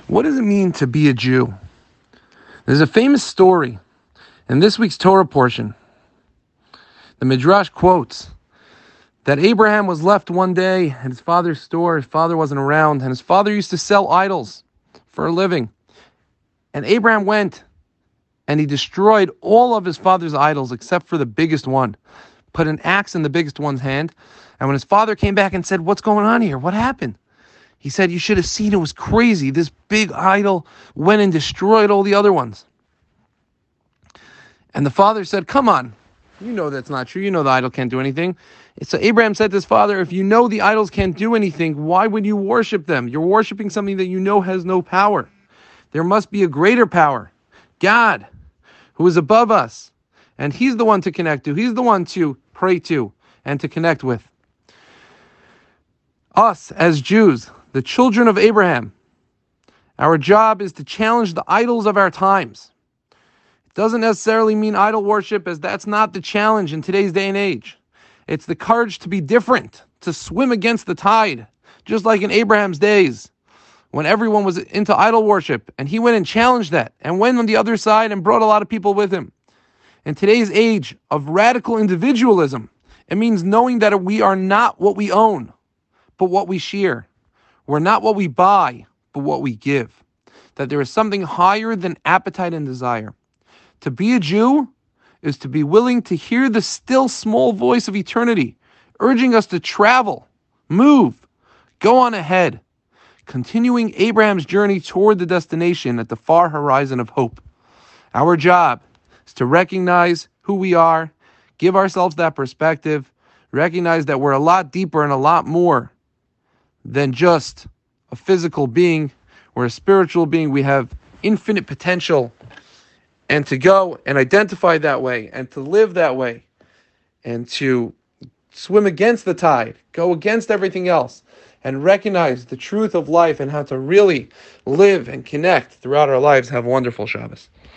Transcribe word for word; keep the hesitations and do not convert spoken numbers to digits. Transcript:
What does it mean to be a Jew? There's a famous story in this week's Torah portion. The Midrash quotes that Abraham was left one day at his father's store. His father wasn't around, and his father used to sell idols for a living. And Abraham went and he destroyed all of his father's idols except for the biggest one. Put an axe in the biggest one's hand. And when his father came back and said, "What's going on here? What happened?" He said, "You should have seen, it was crazy. This big idol went and destroyed all the other ones." And the father said, "Come on, you know that's not true. You know the idol can't do anything." So Abraham said to his father, "If you know the idols can't do anything, why would you worship them? You're worshiping something that you know has no power. There must be a greater power, God, who is above us. And he's the one to connect to. He's the one to pray to and to connect with." Us as Jews, the children of Abraham, our job is to challenge the idols of our times. It doesn't necessarily mean idol worship, as that's not the challenge in today's day and age. It's the courage to be different, to swim against the tide, just like in Abraham's days, when everyone was into idol worship, and he went and challenged that, and went on the other side and brought a lot of people with him. In today's age of radical individualism, it means knowing that we are not what we own, but what we share. We're not what we buy, but what we give. That there is something higher than appetite and desire. To be a Jew is to be willing to hear the still small voice of eternity, urging us to travel, move, go on ahead, continuing Abraham's journey toward the destination at the far horizon of hope. Our job is to recognize who we are, give ourselves that perspective, recognize that we're a lot deeper and a lot more than just a physical being. We're a spiritual being. We have infinite potential. And to go and identify that way, and to live that way, and to swim against the tide, go against everything else, and recognize the truth of life and how to really live and connect throughout our lives. Have a wonderful Shabbos.